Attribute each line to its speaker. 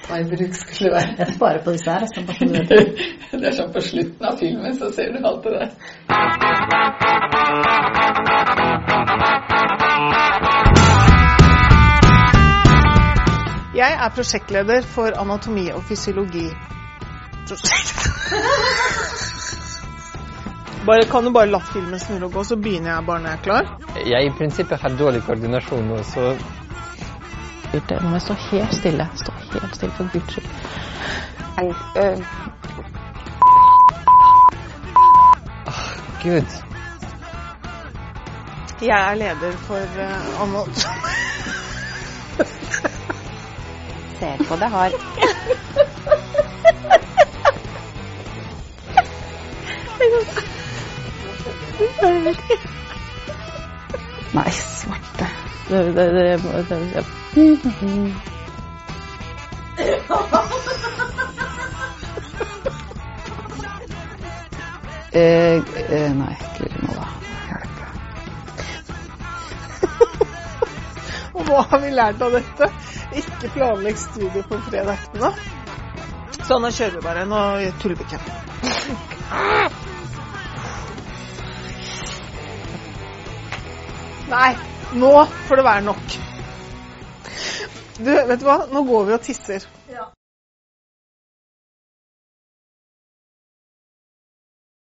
Speaker 1: hva i bruk skulle være.
Speaker 2: Jeg sparer på disse her,
Speaker 1: Det sånn på slutten av filmen, så ser du alt det der.
Speaker 3: Jeg prosjektleder for anatomi og fysiologi. Kan du bare la filmen snurre og gå, så begynner jeg bare når jeg klar?
Speaker 4: Jeg i prinsippet har dårlig koordinasjon nå, så...
Speaker 2: Nå må jeg stå helt stille. For Guds skyld.
Speaker 4: Gud.
Speaker 3: Jeg leder for anatomi.
Speaker 2: Ser på det har... Nei, svarte. Nei, Guri må da hjelpe.
Speaker 3: Og hva har vi lært av dette? Ikke planlegg studio på fredag ettermiddag. Så nå kjører vi bare. Nå tuller vi ikke. Nei, nå får det være nok. Du, vet du hva? Nå går vi og tisser. Ja.